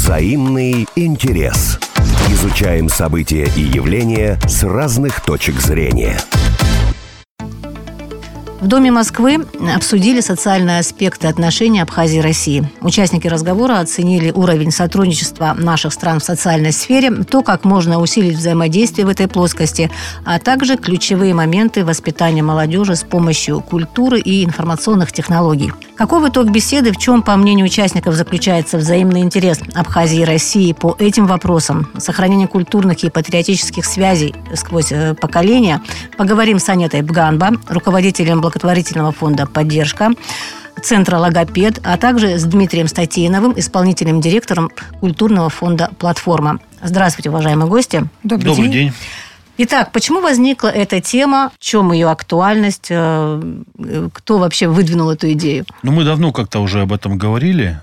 Взаимный интерес. Изучаем события и явления с разных точек зрения. В Доме Москвы обсудили социальные аспекты отношений Абхазии и России. Участники разговора оценили уровень сотрудничества наших стран в социальной сфере, то, как можно усилить взаимодействие в этой плоскости, а также ключевые моменты воспитания молодежи с помощью культуры и информационных технологий. Каков итог беседы, в чем, по мнению участников, заключается взаимный интерес Абхазии и России по этим вопросам, сохранение культурных и патриотических связей сквозь поколения, поговорим с Анетой Бганба, руководителем благотворительного фонда «Поддержка», Центра «Логопед», а также с Дмитрием Статейновым, исполнительным директором культурного фонда «Платформа». Здравствуйте, уважаемые гости. Добрый день. Итак, почему возникла эта тема, в чем ее актуальность, кто вообще выдвинул эту идею? Мы давно как-то уже об этом говорили.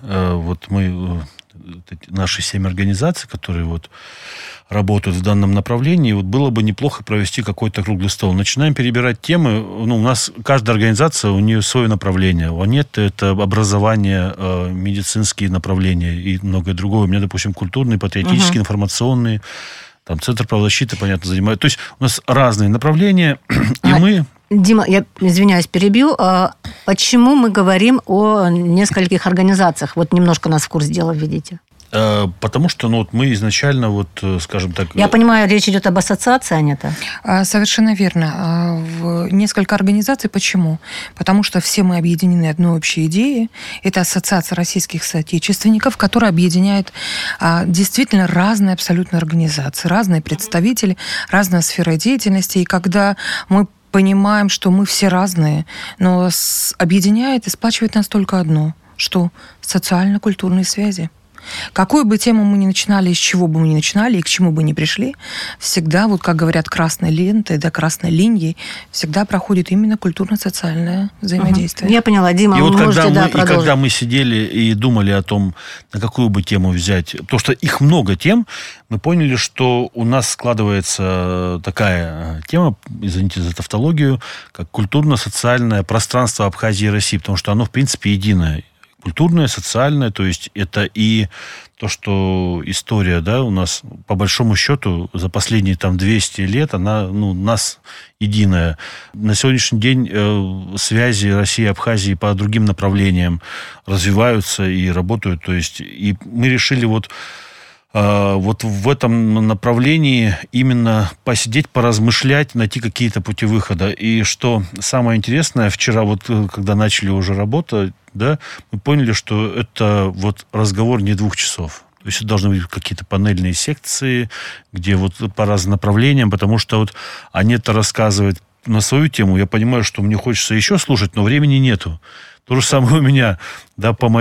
Наши 7 организаций, которые работают в данном направлении, было бы неплохо провести какой-то круглый стол. Начинаем перебирать темы. У нас каждая организация, у нее свое направление. У Анеты это образование, медицинские направления и многое другое. У меня, допустим, культурные, патриотические, информационные. Там Центр правозащиты, понятно, занимает. То есть у нас разные направления, и мы... Дима, я извиняюсь, перебью. Почему мы говорим о нескольких организациях? Немножко нас в курс дела введите. Потому что мы изначально, скажем так... Я понимаю, речь идет об ассоциации, Анета? Совершенно верно. В несколько организаций. Почему? Потому что все мы объединены одной общей идеей. Это Ассоциация российских соотечественников, которая объединяет действительно разные абсолютно организации, разные представители, разная сфера деятельности. И когда мы понимаем, что мы все разные, но объединяет и сплачивает нас только одно, что социально-культурные связи. Какую бы тему мы ни начинали, из чего бы мы ни начинали и к чему бы ни пришли, всегда, как говорят, красной лентой, красной линией, всегда проходит именно культурно-социальное взаимодействие. Я поняла, Дима, вы можете продолжить. И когда мы сидели и думали о том, на какую бы тему взять, потому что их много тем, мы поняли, что у нас складывается такая тема, извините за тавтологию, как культурно-социальное пространство Абхазии и России, потому что оно, в принципе, единое. Культурное, социальное, то есть это и то, что история, у нас, по большому счету, за последние 200 лет, она, у нас единая. На сегодняшний день связи России и Абхазии по другим направлениям развиваются и работают, то есть, и мы решили в этом направлении именно посидеть, поразмышлять, найти какие-то пути выхода. И что самое интересное, вчера когда начали уже работать, мы поняли, что это разговор не 2 часов. То есть это должны быть какие-то панельные секции, где по разным направлениям, потому что Анета рассказывает на свою тему. Я понимаю, что мне хочется еще слушать, но времени нету. То же самое у меня, по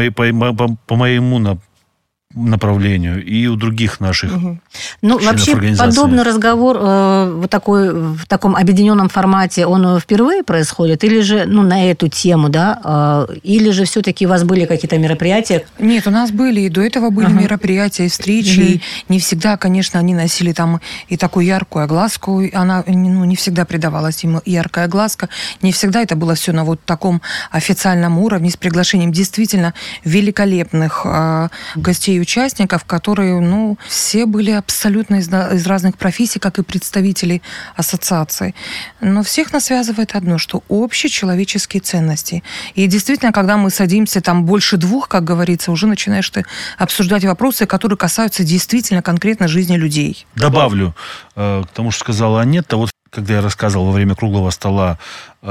моему направлению и у других наших членов вообще организации. Подобный разговор в таком объединенном формате, он впервые происходит? Или же на эту тему, или же все-таки у вас были какие-то мероприятия? Нет, у нас были, и до этого были мероприятия, и встречи, и не всегда, конечно, они носили и такую яркую огласку, она не всегда придавалась им яркая огласка, не всегда это было все на таком официальном уровне, с приглашением действительно великолепных гостей и участников, которые, все были абсолютно из разных профессий, как и представители ассоциации. Но всех нас связывает одно, что общечеловеческие ценности. И действительно, когда мы садимся больше 2, как говорится, уже начинаешь ты обсуждать вопросы, которые касаются действительно конкретно жизни людей. Добавлю к тому, что сказала Анета, когда я рассказывал во время круглого стола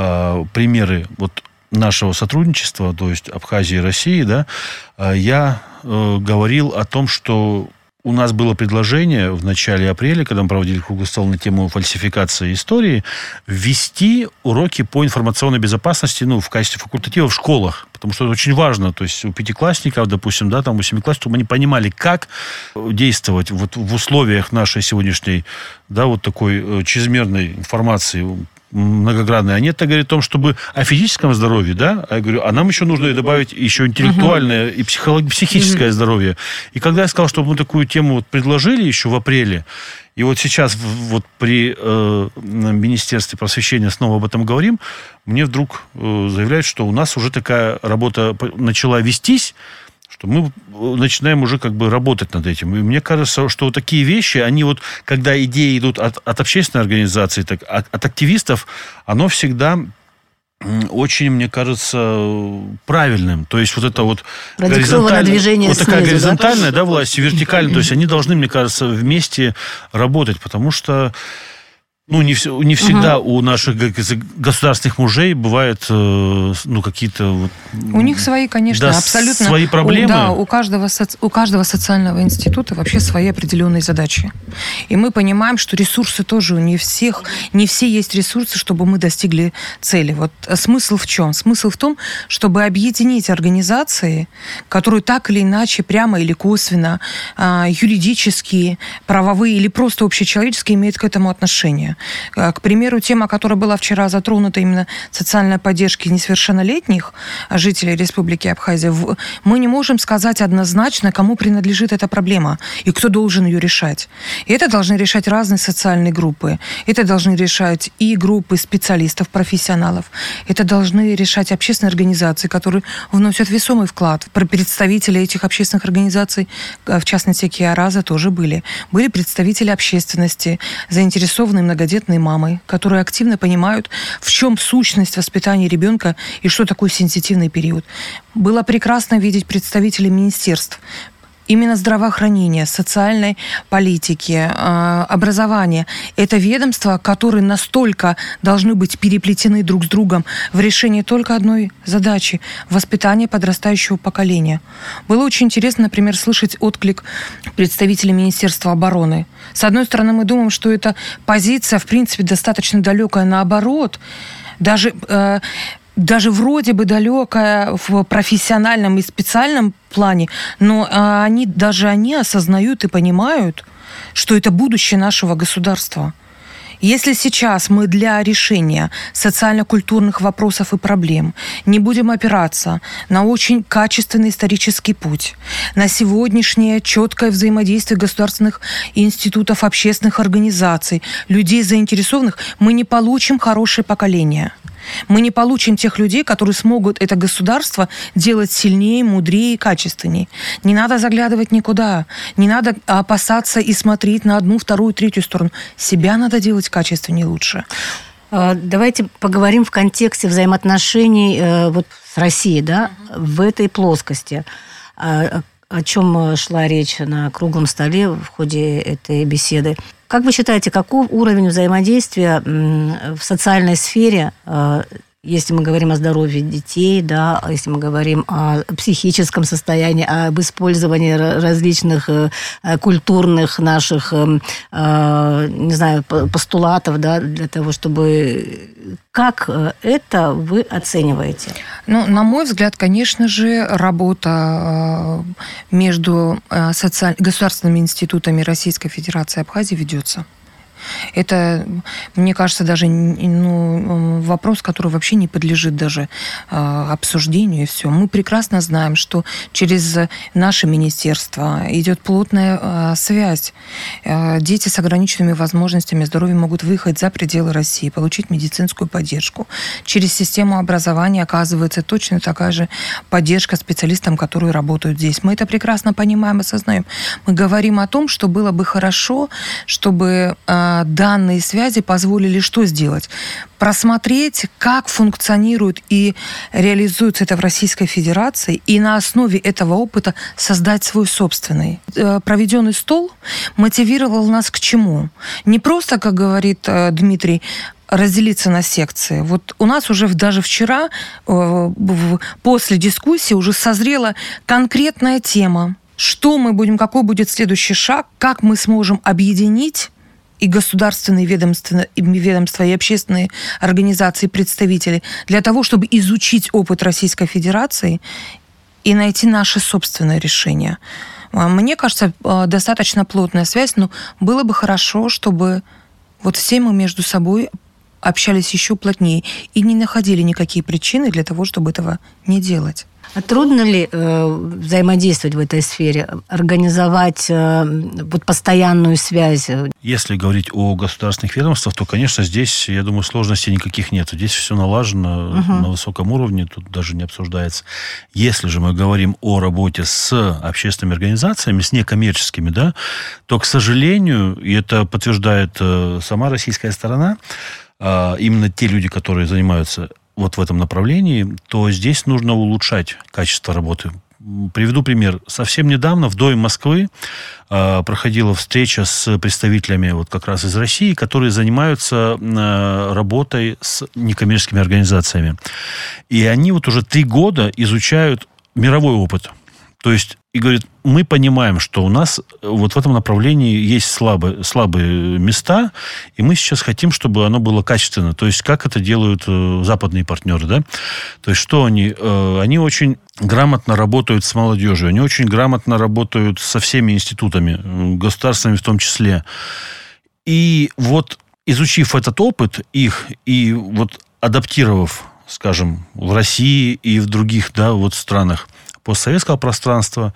примеры нашего сотрудничества, то есть Абхазии и России, я говорил о том, что у нас было предложение в начале апреля, когда мы проводили круглый стол на тему фальсификации истории, ввести уроки по информационной безопасности в качестве факультатива в школах. Потому что это очень важно. То есть у 5-классников, допустим, у 7-классников, чтобы они понимали, как действовать в условиях нашей сегодняшней такой чрезмерной информации, многогранная. Анета говорит о том, чтобы о физическом здоровье, а я говорю, а нам еще нужно добавить еще интеллектуальное и психическое здоровье. И когда я сказал, что мы такую тему предложили еще в апреле, и сейчас при Министерстве просвещения снова об этом говорим, мне вдруг заявляют, что у нас уже такая работа начала вестись, что мы начинаем уже как бы работать над этим. И мне кажется, что вот такие вещи, они вот, когда идеи идут от общественной организации, так, от активистов, оно всегда очень, мне кажется, правильным. То есть вот это вот движение вот такая снизу, горизонтальная, да, власть, и вертикальная. То есть они должны, мне кажется, вместе работать, потому что не всегда у наших государственных мужей бывает какие-то... У них свои, конечно, абсолютно... Свои проблемы. У каждого социального института вообще свои определенные задачи. И мы понимаем, что ресурсы тоже не все есть ресурсы, чтобы мы достигли цели. Вот смысл в чем? Смысл в том, чтобы объединить организации, которые так или иначе, прямо или косвенно, юридические, правовые или просто общечеловеческие имеют к этому отношение. К примеру, тема, которая была вчера затронута, именно социальной поддержки несовершеннолетних жителей Республики Абхазия, мы не можем сказать однозначно, кому принадлежит эта проблема и кто должен ее решать. И это должны решать разные социальные группы. Это должны решать и группы специалистов, профессионалов. Это должны решать общественные организации, которые вносят весомый вклад. Представители этих общественных организаций, в частности, Киараза, тоже были. Были представители общественности, заинтересованные многодетные мамы, которые активно понимают, в чем сущность воспитания ребенка и что такое сенситивный период. Было прекрасно видеть представителей министерств, именно здравоохранения, социальной политики, образования. Это ведомства, которые настолько должны быть переплетены друг с другом в решении только одной задачи – воспитания подрастающего поколения. Было очень интересно, например, слышать отклик представителей Министерства обороны. С одной стороны, мы думаем, что эта позиция, в принципе, достаточно далекая. Наоборот, даже вроде бы далекая в профессиональном и специальном плане, но они осознают и понимают, что это будущее нашего государства. Если сейчас мы для решения социально-культурных вопросов и проблем не будем опираться на очень качественный исторический путь, на сегодняшнее четкое взаимодействие государственных институтов, общественных организаций, людей заинтересованных, мы не получим хорошее поколение. Мы не получим тех людей, которые смогут это государство делать сильнее, мудрее и качественнее. Не надо заглядывать никуда. Не надо опасаться и смотреть на одну, вторую, третью сторону. Себя надо делать качественнее и лучше. Давайте поговорим в контексте взаимоотношений с Россией, да, в этой плоскости. О чем шла речь на круглом столе в ходе этой беседы. Как вы считаете, каков уровень взаимодействия в социальной сфере, если мы говорим о здоровье детей, да, если мы говорим о психическом состоянии, об использовании различных культурных наших, постулатов, да, для того, чтобы... Как это вы оцениваете? На мой взгляд, конечно же, работа между государственными институтами Российской Федерации и Абхазии ведется. Это, мне кажется, даже вопрос, который вообще не подлежит даже обсуждению и все. Мы прекрасно знаем, что через наше министерство идет плотная связь. Дети с ограниченными возможностями здоровья могут выехать за пределы России, получить медицинскую поддержку. Через систему образования оказывается точно такая же поддержка специалистам, которые работают здесь. Мы это прекрасно понимаем и осознаем. Мы говорим о том, что было бы хорошо, чтобы данные связи позволили что сделать? Просмотреть, как функционирует и реализуется это в Российской Федерации, и на основе этого опыта создать свой собственный. Проведенный стол мотивировал нас к чему? Не просто, как говорит Дмитрий, разделиться на секции. Вот у нас уже даже вчера, после дискуссии, уже созрела конкретная тема. Что мы будем, какой будет следующий шаг, как мы сможем объединить и государственные ведомства, и общественные организации, представители, для того, чтобы изучить опыт Российской Федерации и найти наше собственное решение. Мне кажется, достаточно плотная связь, но было бы хорошо, чтобы все мы между собой общались еще плотнее и не находили никакие причины для того, чтобы этого не делать. А трудно ли взаимодействовать в этой сфере, организовать постоянную связь? Если говорить о государственных ведомствах, то, конечно, здесь, я думаю, сложностей никаких нет. Здесь все налажено на высоком уровне, тут даже не обсуждается. Если же мы говорим о работе с общественными организациями, с некоммерческими, да, то, к сожалению, и это подтверждает сама российская сторона, именно те люди, которые занимаются вот в этом направлении, то здесь нужно улучшать качество работы. Приведу пример. Совсем недавно в Доме Москвы проходила встреча с представителями вот как раз из России, которые занимаются работой с некоммерческими организациями. И они вот уже 3 года изучают мировой опыт. То есть, и говорит, мы понимаем, что у нас вот в этом направлении есть слабые места, и мы сейчас хотим, чтобы оно было качественно. То есть, как это делают западные партнеры, да? То есть, что они? Они очень грамотно работают с молодежью, они очень грамотно работают со всеми институтами, государственными в том числе. И вот, изучив этот опыт их и вот адаптировав, скажем, в России и в других, да, вот странах постсоветского пространства,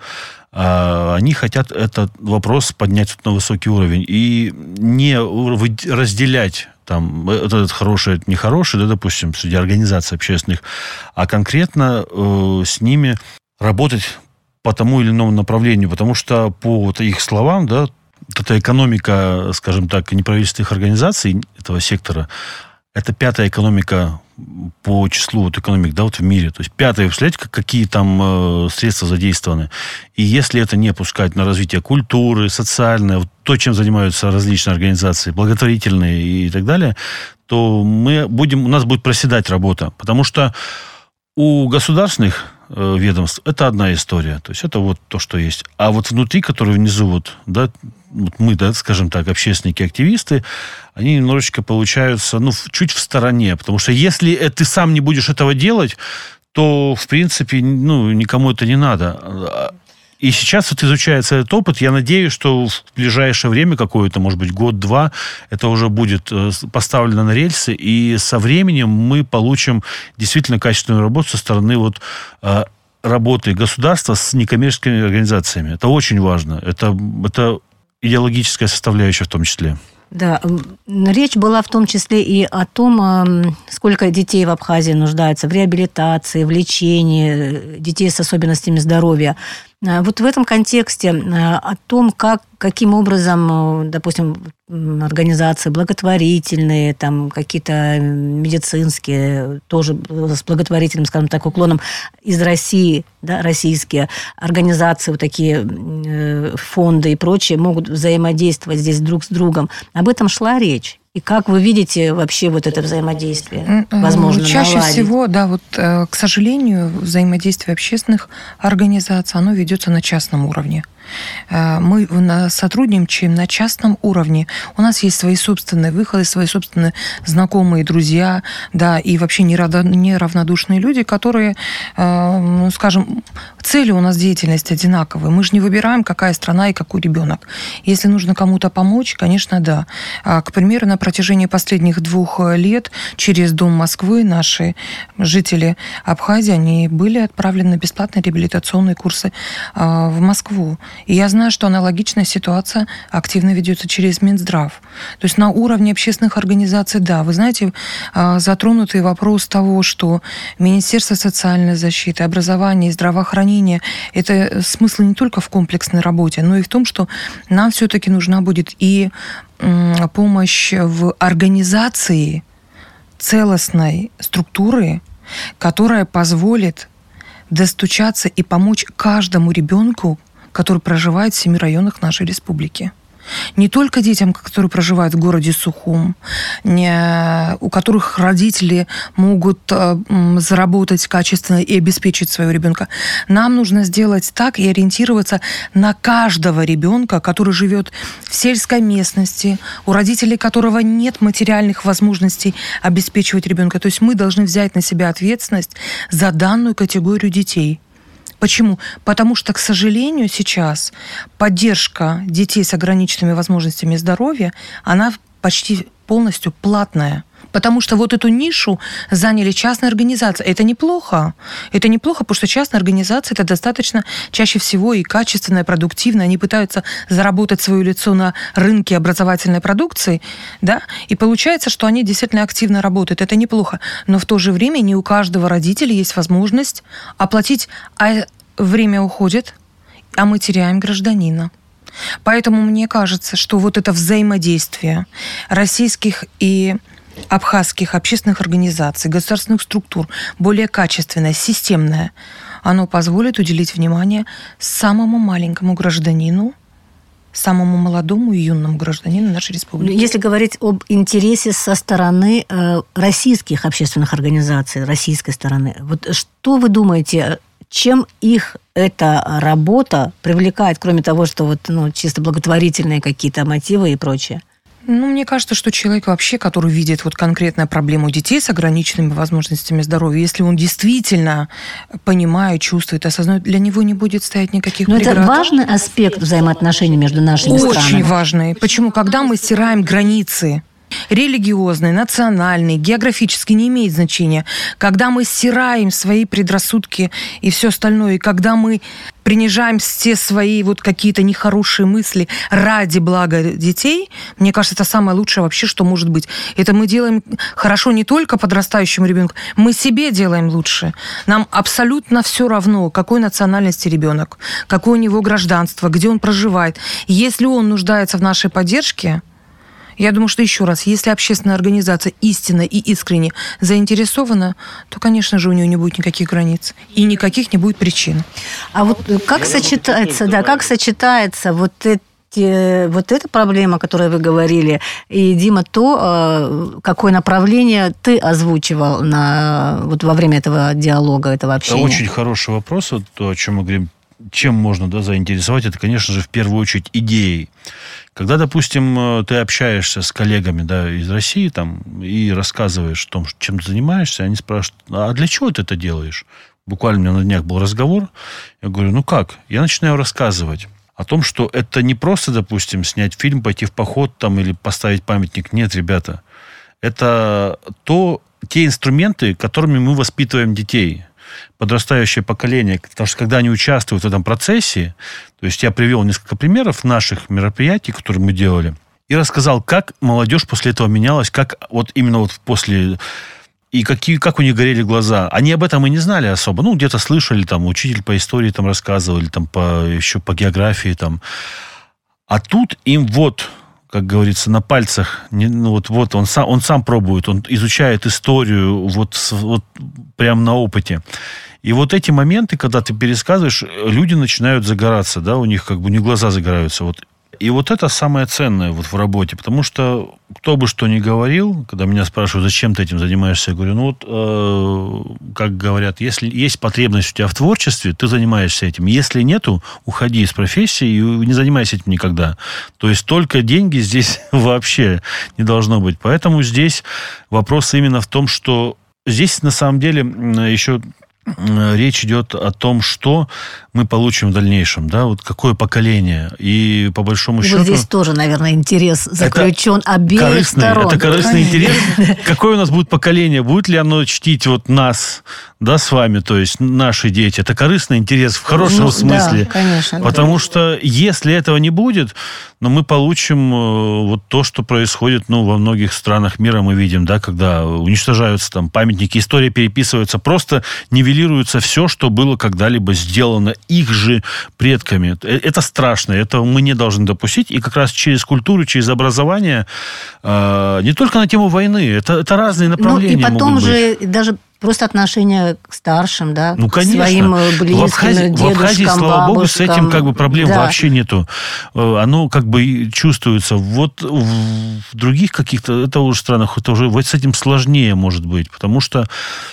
они хотят этот вопрос поднять на высокий уровень и не разделять там это хорошее, это нехорошее, да, допустим, среди организаций общественных, а конкретно с ними работать по тому или иному направлению, потому что по вот их словам, да, вот эта экономика, скажем так, неправительственных организаций этого сектора, это 5-я экономика по числу вот экономик, да, вот в мире. То есть 5-я, представляете, какие там средства задействованы. И если это не пускать на развитие культуры, социальное, вот то, чем занимаются различные организации, благотворительные и так далее, то у нас будет проседать работа. Потому что у государственных ведомств это одна история. То есть это вот то, что есть. А вот внутри, которые внизу, вот, да, вот мы, да, скажем так, общественники, активисты, они немножечко получаются, чуть в стороне. Потому что если ты сам не будешь этого делать, то, в принципе, никому это не надо. И сейчас вот изучается этот опыт. Я надеюсь, что в ближайшее время, какое-то, может быть, год-два, это уже будет поставлено на рельсы. И со временем мы получим действительно качественную работу со стороны вот работы государства с некоммерческими организациями. Это очень важно. Это идеологическая составляющая в том числе. Да, речь была в том числе и о том, сколько детей в Абхазии нуждаются в реабилитации, в лечении, детей с особенностями здоровья. Вот в этом контексте о том, каким образом, допустим, организации благотворительные, там какие-то медицинские, тоже с благотворительным, скажем так, уклоном из России, да, российские организации, вот такие фонды и прочие могут взаимодействовать здесь друг с другом. Об этом шла речь. И как вы видите вообще вот это взаимодействие? Возможно, чаще наладить? всего, да, вот, к сожалению, взаимодействие общественных организаций, оно ведется на частном уровне. Мы сотрудничаем на частном уровне. У нас есть свои собственные выходы, свои собственные знакомые, друзья, да, и вообще неравнодушные люди, которые, скажем, цели у нас деятельности одинаковые. Мы же не выбираем, какая страна и какой ребенок. Если нужно кому-то помочь, конечно, да. К примеру, на протяжении последних 2 лет через Дом Москвы наши жители Абхазии, они были отправлены на бесплатные реабилитационные курсы в Москву. И я знаю, что аналогичная ситуация активно ведется через Минздрав. То есть на уровне общественных организаций, да, вы знаете, затронутый вопрос того, что Министерство социальной защиты, образования и здравоохранения, это смысл не только в комплексной работе, но и в том, что нам все-таки нужна будет и помощь в организации целостной структуры, которая позволит достучаться и помочь каждому ребенку, который проживает в 7 районах нашей республики. Не только детям, которые проживают в городе Сухум, у которых родители могут заработать качественно и обеспечить своего ребенка. Нам нужно сделать так и ориентироваться на каждого ребенка, который живет в сельской местности, у родителей которого нет материальных возможностей обеспечивать ребенка. То есть мы должны взять на себя ответственность за данную категорию детей. Почему? Потому что, к сожалению, сейчас поддержка детей с ограниченными возможностями здоровья, она почти полностью платная. Потому что вот эту нишу заняли частные организации. Это неплохо. Это неплохо, потому что частные организации это достаточно чаще всего и качественно, и продуктивно. Они пытаются заработать свое лицо на рынке образовательной продукции, да, и получается, что они действительно активно работают. Это неплохо. Но в то же время не у каждого родителя есть возможность оплатить, а время уходит, а мы теряем гражданина. Поэтому мне кажется, что вот это взаимодействие российских и абхазских общественных организаций, государственных структур, более качественное, системное, оно позволит уделить внимание самому маленькому гражданину, самому молодому и юному гражданину нашей республики. Если говорить об интересе со стороны российских общественных организаций, российской стороны, вот что вы думаете, чем их эта работа привлекает, кроме того, что вот, чисто благотворительные какие-то мотивы и прочее? Мне кажется, что человек вообще, который видит вот конкретную проблему детей с ограниченными возможностями здоровья, если он действительно понимает, чувствует, осознает, для него не будет стоять никаких преград. Это важный аспект взаимоотношений между нашими странами. Очень важный. Почему? Когда мы стираем границы, религиозные, национальные, географические, не имеет значения. Когда мы стираем свои предрассудки и все остальное, и когда мы принижаем все свои вот какие-то нехорошие мысли ради блага детей, мне кажется, это самое лучшее вообще, что может быть. Это мы делаем хорошо не только подрастающему ребенку, мы себе делаем лучше. Нам абсолютно все равно, какой национальности ребенок, какое у него гражданство, где он проживает. Если он нуждается в нашей поддержке, я думаю, что еще раз, если общественная организация истинно и искренне заинтересована, то, конечно же, у нее не будет никаких границ и никаких не будет причин. А вот как сочетается вот эта проблема, о которой вы говорили, и, Дима, то, какое направление ты озвучивал во время этого диалога, этого общения? Это очень хороший вопрос, то, о чем мы говорим. Чем можно заинтересовать, это, конечно же, в первую очередь идеей. Когда, допустим, ты общаешься с коллегами из России и рассказываешь о том, чем ты занимаешься, они спрашивают, а для чего ты это делаешь? Буквально у меня на днях был разговор, я говорю, как? Я начинаю рассказывать о том, что это не просто, допустим, снять фильм, пойти в поход или поставить памятник. Нет, ребята, это те инструменты, которыми мы воспитываем детей, подрастающее поколение, потому что когда они участвуют в этом процессе, то есть я привел несколько примеров наших мероприятий, которые мы делали, и рассказал, как молодежь после этого менялась, как именно после, и как у них горели глаза. Они об этом и не знали особо. Где-то слышали, учитель по истории рассказывал, или еще по географии. А тут им как говорится, на пальцах, он сам пробует, он изучает историю прямо на опыте. И эти моменты, когда ты пересказываешь, люди начинают загораться, у них у них глаза загораются. И это самое ценное в работе, потому что кто бы что ни говорил, когда меня спрашивают, зачем ты этим занимаешься, я говорю, как говорят, если есть потребность у тебя в творчестве, ты занимаешься этим. Если нету, уходи из профессии и не занимайся этим никогда. То есть только деньги здесь вообще не должно быть. Поэтому здесь вопрос именно в том, что здесь на самом деле еще речь идет о том, что мы получим в дальнейшем, какое поколение. И по большому счету... здесь тоже, наверное, интерес заключен обеих сторон. Это корыстный интерес. Какое у нас будет поколение? Будет ли оно чтить нас, с вами, то есть наши дети? Это корыстный интерес в хорошем смысле. Да, конечно. Потому что если этого не будет, мы получим то, что происходит во многих странах мира, мы видим, когда уничтожаются памятники, история переписывается, просто нивелируется все, что было когда-либо сделано их же предками. Это страшно, этого мы не должны допустить. И как раз через культуру, через образование, не только на тему войны, это разные направления. И потом могут же быть. даже просто отношение к старшим, конечно. К своим близким, дедушкам, в Абхазии, слава богу, с этим проблем вообще нету. Оно чувствуется. В других каких-то, это уже странах, это уже с этим сложнее может быть, потому что,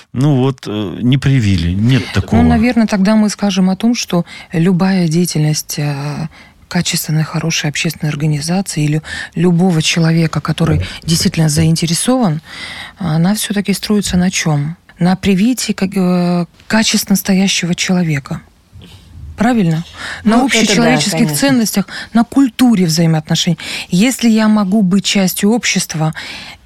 не привили, нет такого. Наверное, тогда мы скажем о том, что любая деятельность качественной, хорошей общественной организации или любого человека, который действительно заинтересован, она все-таки строится на чем? На привитии качественно настоящего человека. Правильно? На общечеловеческих ценностях, на культуре взаимоотношений. Если я могу быть частью общества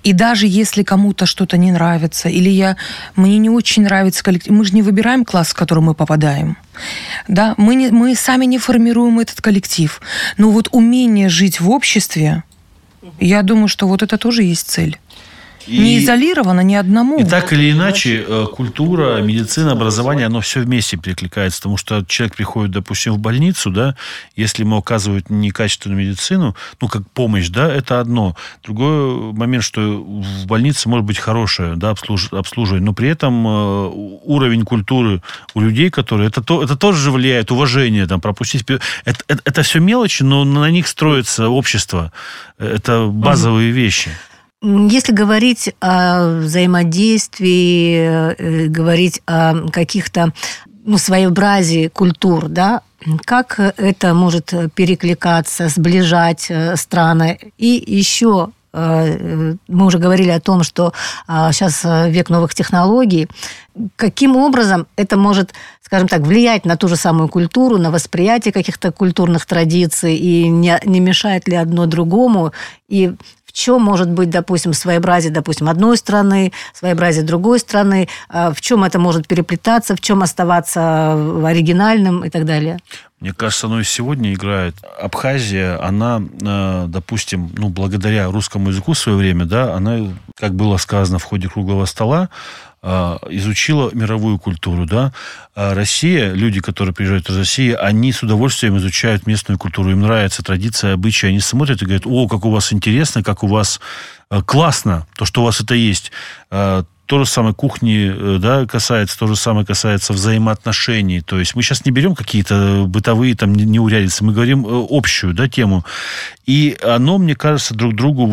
И даже если кому-то что-то не нравится, или мне не очень нравится коллектив, мы же не выбираем класс, в который мы попадаем. Да? Мы сами не формируем этот коллектив. Но вот умение жить в обществе, я думаю, что вот это тоже есть цель. Не изолировано ни одному. И так или иначе, культура, медицина, образование, оно все вместе перекликается. Потому что человек приходит, допустим, в больницу, да, если ему оказывают некачественную медицину, как помощь, да, это одно. Другой момент, что в больнице может быть хорошее, да, обслуживание, но при этом уровень культуры у людей, которые... Это тоже влияет, уважение, там, пропустить... Это все мелочи, но на них строится общество. Это базовые вещи. Если говорить о взаимодействии, говорить о каких-то своеобразии культур, да, как это может перекликаться, сближать страны? И еще мы уже говорили о том, что сейчас век новых технологий. Каким образом это может, скажем так, влиять на ту же самую культуру, на восприятие каких-то культурных традиций, и не мешает ли одно другому? И в чем может быть, допустим, своеобразие, одной страны, своеобразие другой страны, в чем это может переплетаться, в чем оставаться оригинальным и так далее? Мне кажется, оно и сегодня играет. Абхазия, она, допустим, благодаря русскому языку в свое время, да, она, как было сказано в ходе круглого стола, изучила мировую культуру, да. А Россия, люди, которые приезжают из России, они с удовольствием изучают местную культуру. Им нравится традиция, обычаи. Они смотрят и говорят: о, как у вас интересно, как у вас классно, то, что у вас это есть. То же самое кухни, да, касается, то же самое касается взаимоотношений. То есть мы сейчас не берем какие-то бытовые там неурядицы, мы говорим общую, да, тему. И оно, мне кажется, друг другу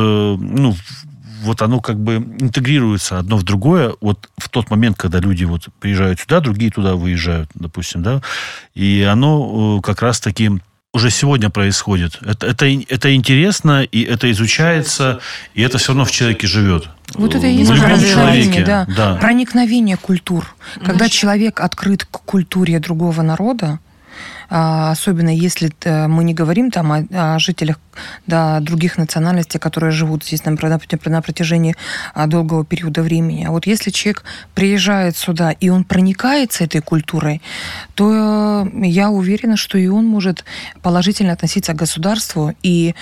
вот оно как бы интегрируется одно в другое. Вот в тот момент, когда люди приезжают сюда, другие туда выезжают, допустим, да, и оно как раз-таки уже сегодня происходит. Это интересно, и это изучается, и это все равно в человеке живет. Вот это и есть проникновение, да. Проникновение культур. Когда человек открыт к культуре другого народа, особенно если мы не говорим там о жителях, да, других национальностей, которые живут здесь на протяжении долгого периода времени. А вот если человек приезжает сюда, и он проникается этой культурой, то я уверена, что и он может положительно относиться к государству и,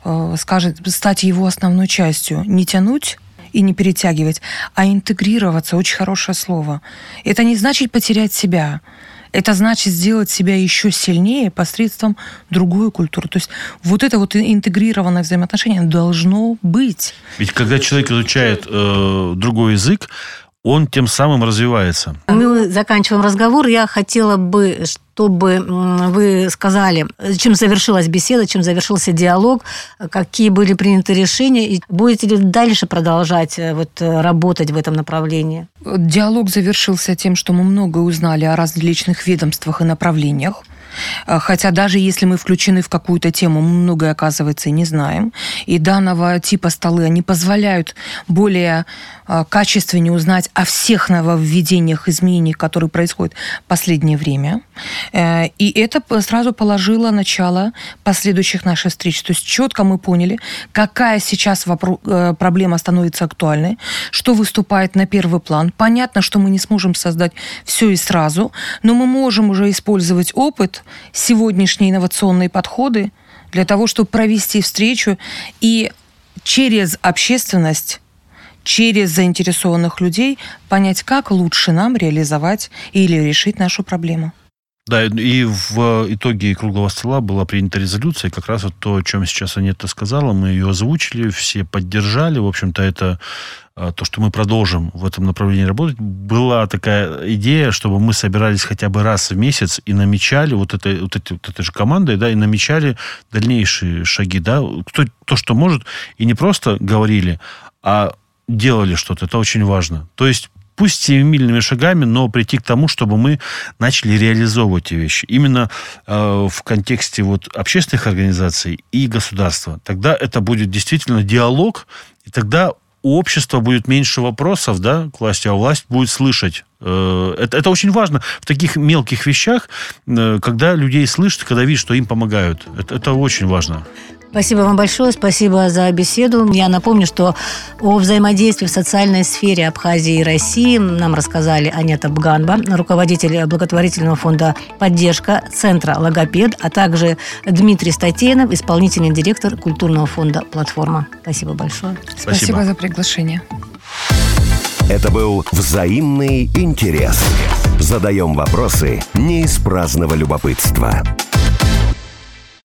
стать его основной частью. Не тянуть и не перетягивать, а интегрироваться. Очень хорошее слово. Это не значит потерять себя. Это значит сделать себя еще сильнее посредством другой культуры. То есть вот это интегрированное взаимоотношение должно быть. Ведь когда человек изучает другой язык, он тем самым развивается. Мы заканчиваем разговор. Я хотела бы, чтобы вы сказали, чем завершилась беседа, чем завершился диалог, какие были приняты решения, и будете ли дальше продолжать работать в этом направлении? Диалог завершился тем, что мы многое узнали о различных ведомствах и направлениях. Хотя даже если мы включены в какую-то тему, мы многое, оказывается, и не знаем. И данного типа столы, они позволяют более качественнее узнать о всех нововведениях, изменениях, которые происходят в последнее время. И это сразу положило начало последующих наших встреч. То есть четко мы поняли, какая сейчас проблема становится актуальной, что выступает на первый план. Понятно, что мы не сможем создать все и сразу, но мы можем уже использовать опыт, сегодняшние инновационные подходы для того, чтобы провести встречу и через общественность, через заинтересованных людей понять, как лучше нам реализовать или решить нашу проблему. Да, и в итоге круглого стола была принята резолюция, как раз то, о чем сейчас Анетта сказала, мы ее озвучили, все поддержали, в общем-то, это то, что мы продолжим в этом направлении работать. Была такая идея, чтобы мы собирались хотя бы раз в месяц и намечали этой же командой, да, и намечали дальнейшие шаги, да, то, что может, и не просто говорили, а делали что-то, это очень важно. То есть пусть семимильными шагами, но прийти к тому, чтобы мы начали реализовывать эти вещи. Именно в контексте общественных организаций и государства. Тогда это будет действительно диалог, и тогда у общества будет меньше вопросов, да, к власти, а власть будет слышать. Это очень важно в таких мелких вещах, когда людей слышат, когда видят, что им помогают. Это очень важно. Спасибо вам большое, спасибо за беседу. Я напомню, что о взаимодействии в социальной сфере Абхазии и России нам рассказали Анета Бганба, руководитель благотворительного фонда «Поддержка», центра «Логопед», а также Дмитрий Статейнов, исполнительный директор культурного фонда «Платформа». Спасибо большое. Спасибо за приглашение. Это был «Взаимный интерес». Задаем вопросы не из праздного любопытства.